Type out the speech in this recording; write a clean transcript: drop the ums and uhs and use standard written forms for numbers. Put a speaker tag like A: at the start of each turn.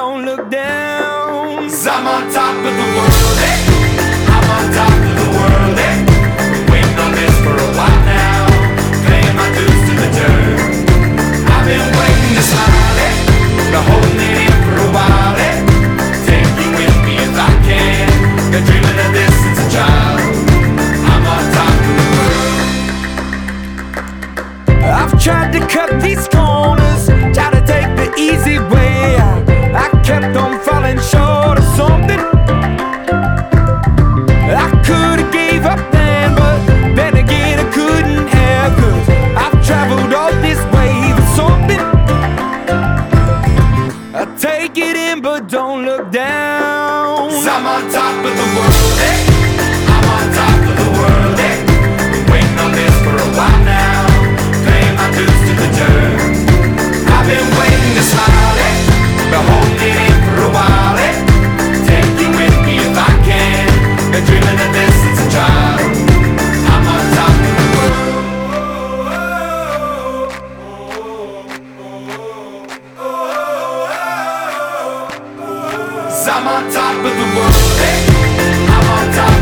A: don't look down.
B: 'Cause I'm on top of the world, eh? I'm on top of the world, eh? Been waiting on this for a while now, paying my dues to the dirt. I've been waiting to smile, eh? Been holding it in for a while, eh? Take you with me if I can. Been dreaming of this since a child. I'm on top of the world.
A: I've tried to cut these corners, tried to take the easy way. I kept on falling short of something. I could've gave up then, but then again I couldn't have. 'Cause I've traveled all this way for something. I take it in but don't look down.
B: 'Cause I'm on top of the world, eh? I'm on top of the world, eh? Been waiting on this for a while now, paying my dues to the dirt. I've been waiting to smile, eh? Been holding it in for a while, eh? Take you with me if I can. Been dreaming of this since a child. I'm on top of the world. 'Cause I'm on top of the world, eh? I'm on top